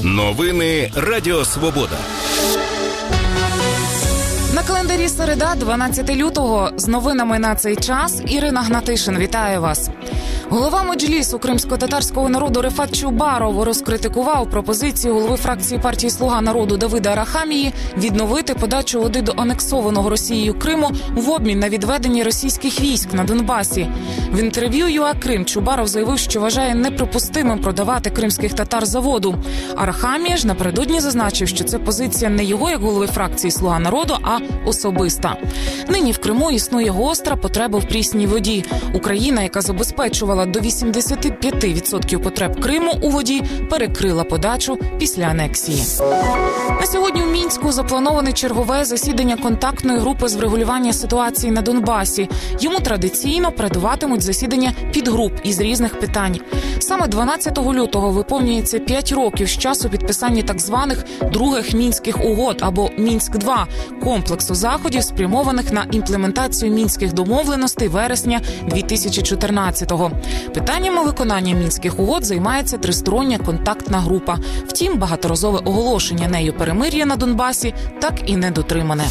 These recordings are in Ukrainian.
Новини Радіо Свобода. На календарі середа, 12 лютого. З новинами на цей час Ірина Гнатишин. Вітаю вас. Голова Меджлісу кримсько-татарського народу Рефат Чубаров розкритикував пропозицію голови фракції партії «Слуга народу» Давида Арахамії відновити подачу води до анексованого Росією Криму в обмін на відведення російських військ на Донбасі. В інтерв'ю ЮА Крим Чубаров заявив, що вважає неприпустимим продавати кримських татар за воду. Арахамія ж напередодні зазначив, що це позиція не його як голови фракції «Слуга народу», а особиста. Нині в Криму існує гостра потреба в прісній воді. Україна, яка забезпечувала до 85% потреб Криму у воді, перекрила подачу після анексії. На сьогодні у Мінську заплановане чергове засідання контактної групи з врегулювання ситуації на Донбасі. Йому традиційно передуватимуть засідання підгруп із різних питань. Саме 12 лютого виповнюється 5 років з часу підписання так званих других Мінських угод або Мінськ-2 – комплексу заходів, спрямованих на імплементацію Мінських домовленостей вересня 2014-го. Питаннями виконання Мінських угод займається тристороння контактна група. Втім, багаторазове оголошення нею перемир'я на Донбасі так і не дотримане.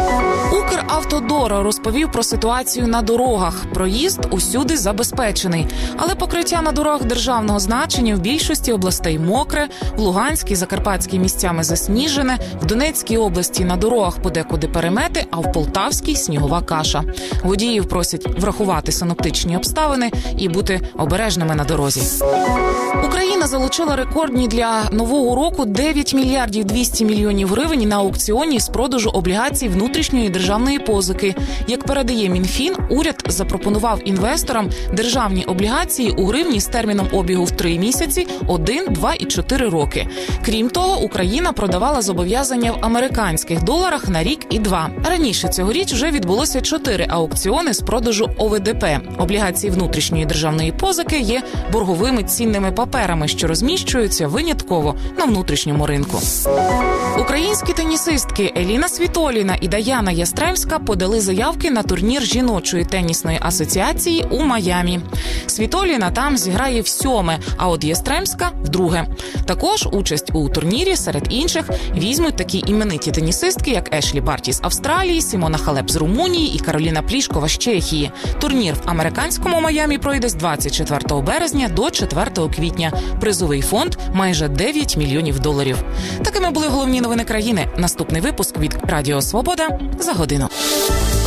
Укравтодор розповів про ситуацію на дорогах. Проїзд усюди забезпечений. Але покриття на дорогах державного значення в більшості областей мокре, в Луганській, Закарпатській місцями засніжене, в Донецькій області на дорогах подекуди перемети, а в Полтавській – снігова каша. Водіїв просять врахувати синоптичні обставини і бути обережними на дорозі. Україна залучила рекордні для нового року 9 мільярдів 200 мільйонів гривень на аукціоні з продажу облігацій внутрішньої державної позики. Як передає Мінфін, уряд запропонував інвесторам державні облігації у гривні з терміном обігу в 3 місяці, 1, 2 і 4 роки. Крім того, Україна продавала зобов'язання в американських доларах на рік і 2. Раніше цьогоріч вже відбулося 4 аукціони з продажу ОВДП. Облігації внутрішньої державної позики є борговими цінними паперами, що розміщуються винятково на внутрішньому ринку. Українські тенісистки Еліна Світоліна і Даяна Ястремська подали заявки на турнір жіночої тенісної асоціації у Майамі. Світоліна там зіграє в 7-ме, а от Ястремська – в 2-ге. Також участь у турнірі серед інших візьмуть такі імениті тенісистки, як Ешлі Барті з Австралії, Сімона Халеп з Румунії і Кароліна Плішкова з Чехії. Турнір в американському Майамі пройде з 24 березня до 4 квітня. Призовий фонд – майже 9 мільйонів доларів. Такими були головні новини країни. Наступний випуск від Радіо Свобода за годину.